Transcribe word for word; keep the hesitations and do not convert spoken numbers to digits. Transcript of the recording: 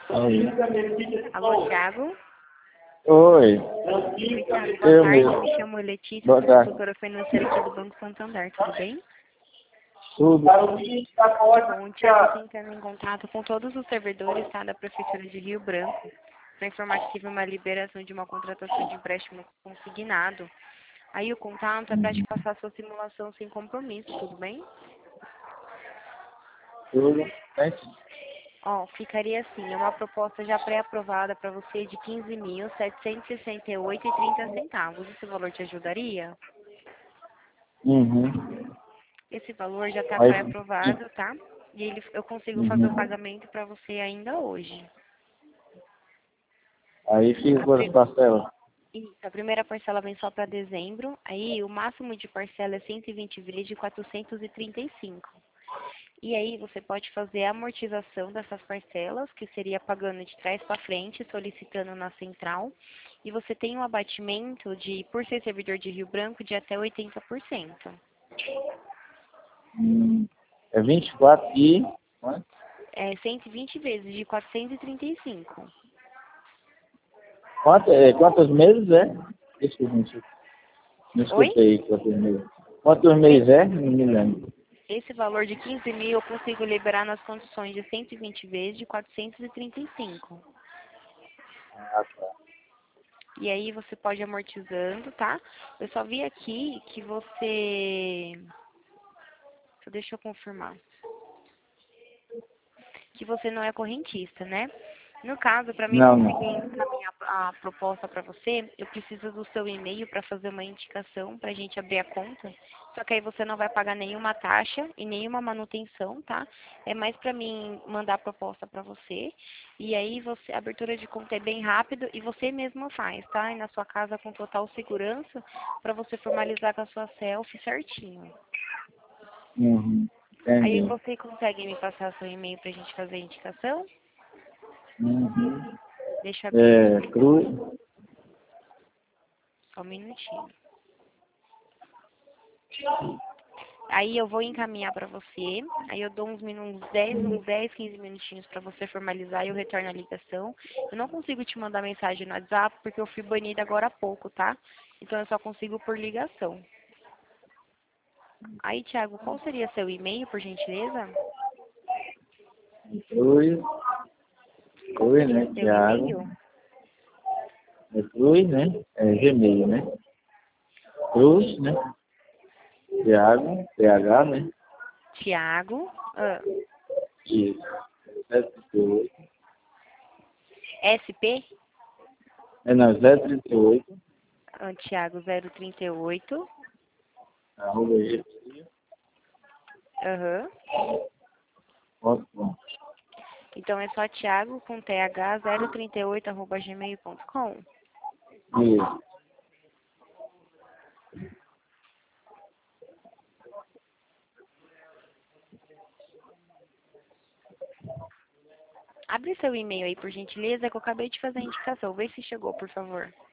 Oi. Alô, Thiago? Oi. Oi, Thiago, boa Eu tarde. mesmo. Me chamo Letícia, Boa sou tarde. consultora financeira aqui do Banco Santander, tudo bem? Tudo. Que bom. O Thiago está entrando em contato com todos os servidores, tá, da Prefeitura de Rio Branco para informar que tive uma liberação de uma contratação de empréstimo consignado. Aí o contato é para te passar a sua simulação sem compromisso, tudo bem? Tudo. Certo? Ó, ficaria assim, é uma proposta já pré-aprovada para você de quinze mil setecentos e sessenta e oito reais e trinta centavos. Esse valor te ajudaria? Uhum. Esse valor já está Aí, pré-aprovado, tá? E ele, eu consigo fazer o uhum. pagamento para você ainda hoje. Aí fiz A, duas pri- parcelas. isso, a primeira parcela vem só para dezembro, aí o máximo de parcela é cento e vinte vezes de quatrocentos e trinta e cinco. E aí você pode fazer a amortização dessas parcelas, que seria pagando de trás para frente, solicitando na central. E você tem um abatimento de, por ser servidor de Rio Branco, de até oitenta por cento. Hum. É vinte e quatro e... quanto? É cento e vinte vezes de quatrocentos e trinta e cinco. Quanto, é, quantos meses é? Desculpa, não escutei. Não Oi? escutei quantos meses. Quantos meses é? Não me lembro. Esse valor de quinze mil eu consigo liberar nas condições de cento e vinte vezes de quatrocentos e trinta e cinco. Ah, tá. E aí você pode ir amortizando, tá? Eu só vi aqui que você... Só deixa eu confirmar. Que você não é correntista, né? No caso, para mim Não, conseguir não. encaminhar a proposta para você, eu preciso do seu e-mail para fazer uma indicação para a gente abrir a conta. Só que aí você não vai pagar nenhuma taxa e nenhuma manutenção, tá? É mais para mim mandar a proposta para você. E aí você, a abertura de conta é bem rápido e você mesma faz, tá? E na sua casa com total segurança para você formalizar com a sua selfie certinho. Uhum. Aí Entendi. você consegue me passar seu e-mail para a gente fazer a indicação? Uhum. Deixa eu abrir É, aqui. cruz. Só um minutinho. Aí eu vou encaminhar para você. Aí eu dou uns minutos, dez, uns dez, quinze minutinhos para você formalizar e eu retorno a ligação. Eu não consigo te mandar mensagem no WhatsApp porque eu fui banida agora há pouco, tá? Então eu só consigo por ligação. Aí, Thiago, qual seria seu e-mail, por gentileza? Cruz. Qual Cruz, seria né? seu Thiago. e-mail? É Cruz, né? É Gmail, né? Cruz, né? Thiago, T H, né? Thiago. Ah, Isso. zero trinta e oito. S P? É, não, zero trinta e oito. Ah, Thiago zero trinta e oito. Arroba gmail Aham. ponto com. Então é só Thiago com th zero trinta e oito arroba gmail ponto com. Isso. Abre seu e-mail aí, por gentileza, que eu acabei de fazer a indicação. Vê se chegou, por favor.